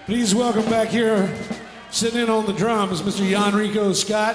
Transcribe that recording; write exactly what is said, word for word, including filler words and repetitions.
Please welcome back here, sitting in on the drums, Mister Jan Rico Scott.